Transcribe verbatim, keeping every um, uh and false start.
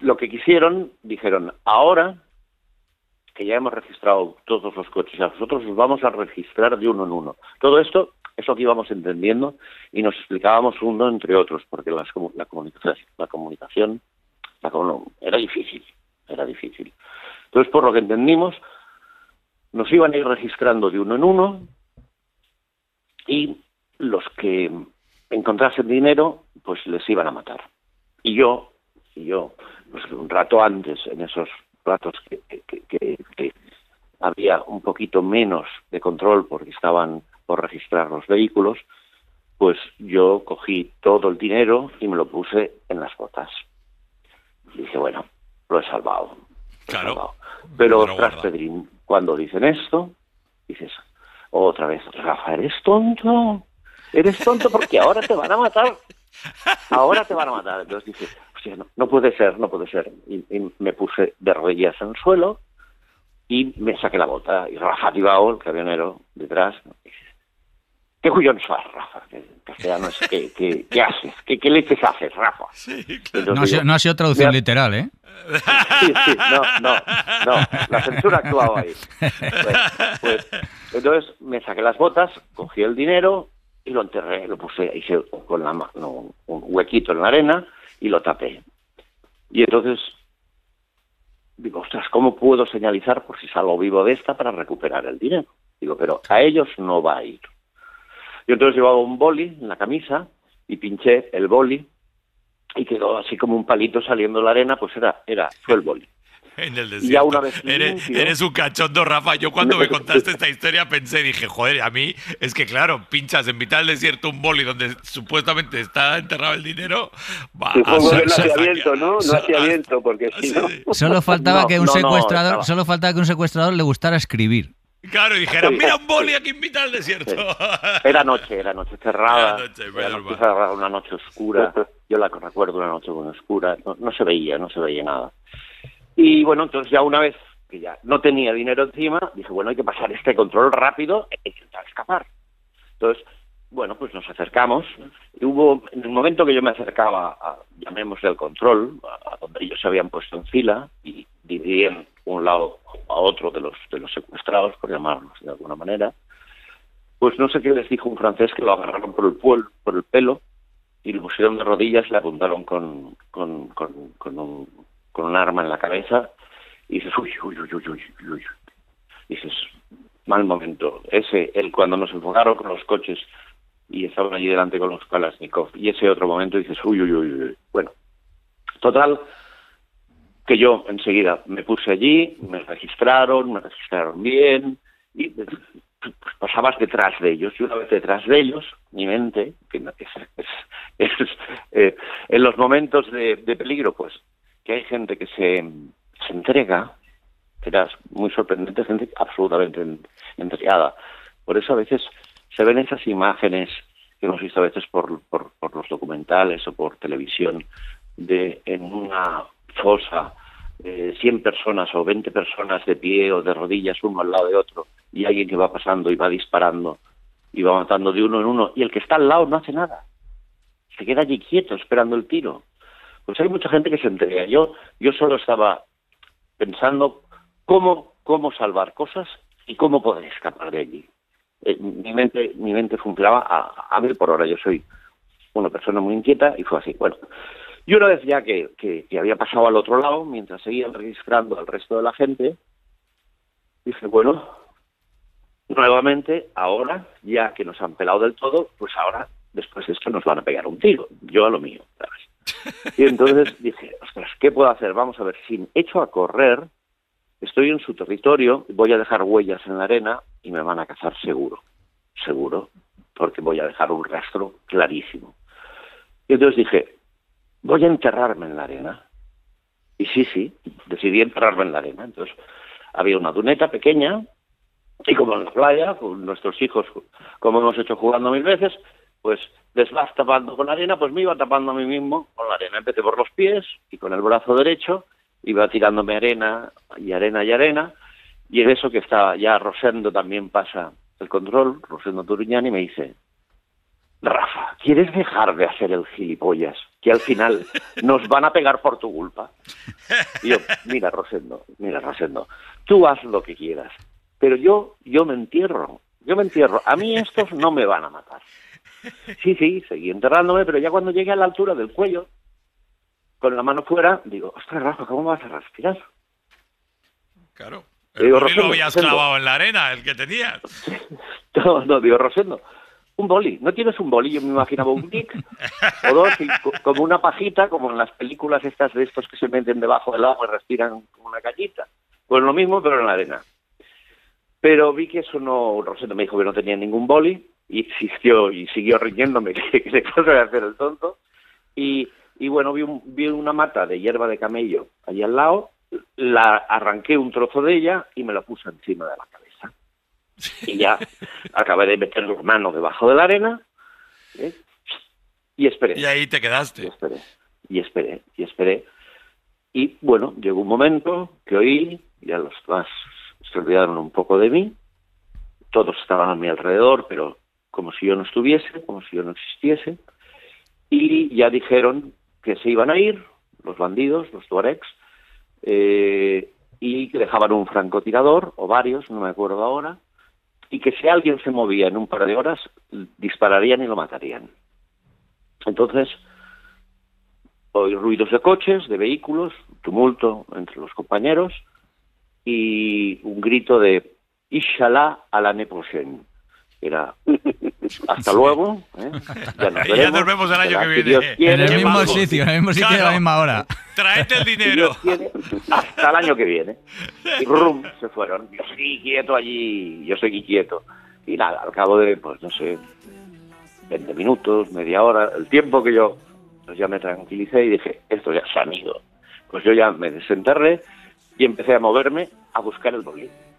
lo que quisieron, dijeron, ahora que ya hemos registrado todos los coches, a nosotros os vamos a registrar de uno en uno. Todo esto es lo que íbamos entendiendo y nos explicábamos uno entre otros, porque las, la comunicación, la comunicación la, era difícil, era difícil. Entonces, por lo que entendimos, nos iban a ir registrando de uno en uno y los que encontrasen dinero, pues les iban a matar. Y yo, y yo, pues un rato antes, en esos ratos que, que, que, que había un poquito menos de control porque estaban por registrar los vehículos, pues yo cogí todo el dinero y me lo puse en las botas. Dije, bueno, lo he salvado. Lo claro. He salvado. Pero, ostras, Pedrín, cuando dicen esto, dices, otra vez, Rafa, ¿eres tonto? ¿Eres tonto? Porque ahora te van a matar. Ahora te van a matar. Entonces dije, hostia, no, no puede ser, no puede ser. Y, y me puse de rodillas en el suelo y me saqué la bota. Y Rafa Tibao, el camionero, detrás, dice, ¿qué collons fas, Rafa? En castellano es, ¿qué, qué, qué haces? ¿Qué, ¿Qué leches haces, Rafa? Sí, claro. No, ha sido, no ha sido traducción me... literal, ¿eh? Sí, sí, no, no, no. La censura ha actuado ahí. Bueno, pues, entonces me saqué las botas, cogí el dinero y lo enterré, lo puse, hice con la mano un huequito en la arena y lo tapé. Y entonces digo, ostras, ¿cómo puedo señalizar por si salgo vivo de esta para recuperar el dinero? Digo, pero a ellos no va a ir. Yo entonces llevaba un boli en la camisa y pinché el boli y quedó así como un palito saliendo de la arena, pues era, era, fue el boli. En el desierto. Y ya una vez eres, limpio, eres un cachondo, Rafa. Yo cuando me contaste esta historia pensé, dije, joder, a mí es que claro, pinchas en mitad del desierto un boli donde supuestamente está enterrado el dinero. Va, Supongo a, que no hacía viento, ¿no? No so, hacía viento, porque si sí, no... Solo faltaba no, que un no, secuestrador, no, solo faltaba que un secuestrador le gustara escribir. Claro, dijeron, mira un boli aquí en mitad del desierto. Sí. Era noche, era noche cerrada, era noche, era noche cerrada, una noche oscura. Yo la recuerdo, una noche muy oscura, no, no se veía, no se veía nada. Y bueno, entonces ya una vez que ya no tenía dinero encima, dije, bueno, hay que pasar este control rápido e intentar escapar. Entonces, bueno, pues nos acercamos. Y hubo, en el momento que yo me acercaba, a, llamémosle el control, a, a donde ellos se habían puesto en fila y dividían un lado a otro de los de los secuestrados, por llamarlos de alguna manera, pues no sé qué les dijo un francés que lo agarraron por el, puel, por el pelo y lo pusieron de rodillas y le apuntaron con, con, con, con un... con un arma en la cabeza, y dices, uy, uy, uy, uy, uy, uy. Dices, mal momento. Ese, el cuando nos enfocaron con los coches y estaban allí delante con los Kalashnikov, y ese otro momento dices, uy, uy, uy, uy. Bueno, total, que yo enseguida me puse allí, me registraron, me registraron bien, y pues, pasabas detrás de ellos, y una vez detrás de ellos, mi mente, que es, es, es, es eh, en los momentos de, de peligro, pues, que hay gente que se, se entrega, era muy sorprendente, gente absolutamente entregada. Por eso a veces se ven esas imágenes que hemos visto a veces por, por, por los documentales o por televisión, de en una fosa, eh, cien personas o veinte personas de pie o de rodillas uno al lado de otro, y alguien que va pasando y va disparando y va matando de uno en uno, y el que está al lado no hace nada, se queda allí quieto esperando el tiro. Pues hay mucha gente que se entrega. Yo, yo solo estaba pensando cómo, cómo salvar cosas y cómo poder escapar de allí. Eh, mi mente, mi mente funcionaba a, a mil por hora. Yo soy una persona muy inquieta y fue así. Bueno, y una vez ya que, que, que había pasado al otro lado, mientras seguían registrando al resto de la gente, dije, bueno, nuevamente, ahora, ya que nos han pelado del todo, pues ahora, después de esto, nos van a pegar un tiro. Yo a lo mío, ¿sabes? Y entonces dije, ostras, ¿qué puedo hacer? Vamos a ver, si echo a correr, estoy en su territorio, voy a dejar huellas en la arena y me van a cazar seguro, seguro, porque voy a dejar un rastro clarísimo. Y entonces dije, voy a enterrarme en la arena. Y sí, sí, decidí enterrarme en la arena. Entonces había una duneta pequeña y como en la playa, con nuestros hijos, como hemos hecho jugando mil veces, pues les vas tapando con la arena, pues me iba tapando a mí mismo con la arena. Empecé por los pies y con el brazo derecho iba tirándome arena y arena y arena, y en eso que estaba ya Rosendo también pasa el control, Rosendo Turiñán, y me dice, Rafa, ¿quieres dejar de hacer el gilipollas? Que al final nos van a pegar por tu culpa. Y yo, mira, Rosendo, mira, Rosendo, tú haz lo que quieras, pero yo, yo me entierro, yo me entierro. A mí estos no me van a matar. Sí, sí, seguí enterrándome, pero ya cuando llegué a la altura del cuello, con la mano fuera, digo, ostras, Rafa, ¿cómo vas a respirar? Claro. El digo, boli lo habías Rosendo, clavado en la arena, el que tenías. No, no, digo, Rosendo, un boli. ¿No tienes un boli? Yo me imaginaba un tic o dos, y co como una pajita, como en las películas estas de estos que se meten debajo del agua y respiran como una cañita. Pues lo mismo, pero en la arena. Pero vi que eso no... Rosendo me dijo que no tenía ningún boli, y insistió y siguió riñéndome que, que le cosa de hacer el tonto. Y, y bueno, vi, un, vi una mata de hierba de camello allí al lado, la arranqué un trozo de ella y me la puse encima de la cabeza. Y ya acabé de meter los manos debajo de la arena, ¿eh? Y esperé. Y ahí te quedaste. Y esperé, y esperé, y esperé. Y bueno, llegó un momento que oí, ya los demás se olvidaron un poco de mí, todos estaban a mi alrededor, pero como si yo no estuviese, como si yo no existiese, y ya dijeron que se iban a ir, los bandidos, los tuaregs, eh, y que dejaban un francotirador, o varios, no me acuerdo ahora, y que si alguien se movía en un par de horas, dispararían y lo matarían. Entonces, oí ruidos de coches, de vehículos, tumulto entre los compañeros, y un grito de Inshallah a l'année prochaine. Era hasta sí. luego, ¿eh? Ya nos veremos, ya nos vemos el año que viene. Quiere, en el mismo algo. sitio, en el mismo sitio claro. a la misma hora. Traete el dinero. Quiere, hasta el año que viene. Y rum, se fueron. Yo seguí quieto allí, yo seguí quieto. Y nada, al cabo de, pues no sé, veinte minutos, media hora, el tiempo que yo, pues ya me tranquilicé y dije, esto ya se han ido. Pues yo ya me desenterré y empecé a moverme a buscar el boli.